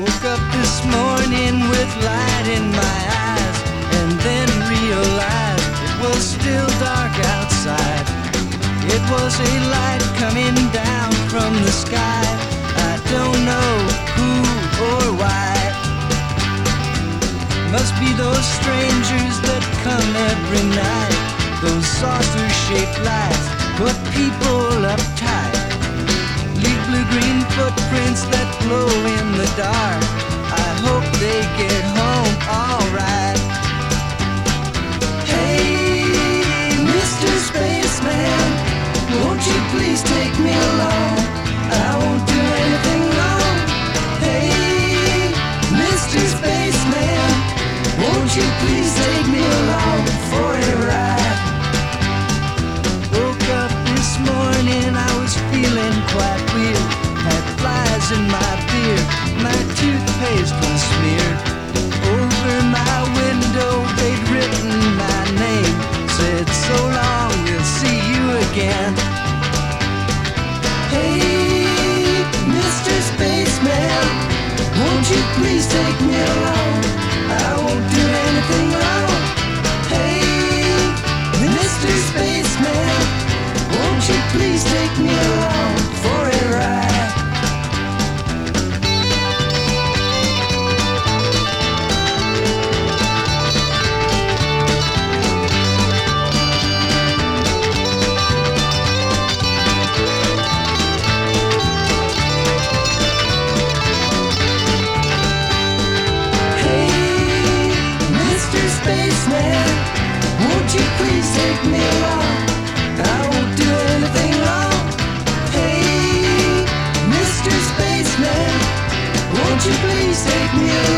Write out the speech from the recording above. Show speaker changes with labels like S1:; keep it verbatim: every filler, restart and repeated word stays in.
S1: Woke up this morning with light in my eyes, and then realized it was still dark outside. It was a light coming down from the sky. I don't know who or why. Must be those strangers that come every night. Those saucer-shaped lights put people uptight. Leave blue-green footprints that glow in the dark. I hope they get home alright. Hey, Mister Spaceman, won't you please take me along? I won't do anything wrong. Hey, Mister Spaceman, won't you please take me along for a ride? Woke up this morning, I was feeling quite weird. Had flies in my beard, my toothpaste was smeared. Over my window they'd written my name, said so long, we'll see you again. Hey, Mister Spaceman, won't you please take me along? I won't do anything wrong. Hey, Mister Spaceman, won't you please take me along for a ride? Spaceman, won't you please take me along? I won't do anything wrong. Hey, Mister Spaceman, won't you please take me along?